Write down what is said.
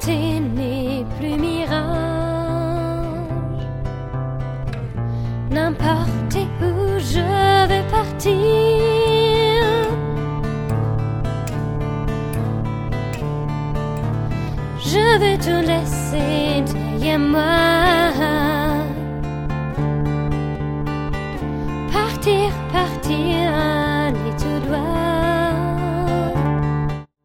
beauté n'est plus mirage. N'importe où je vais partir, je veux tout laisser derrière moi.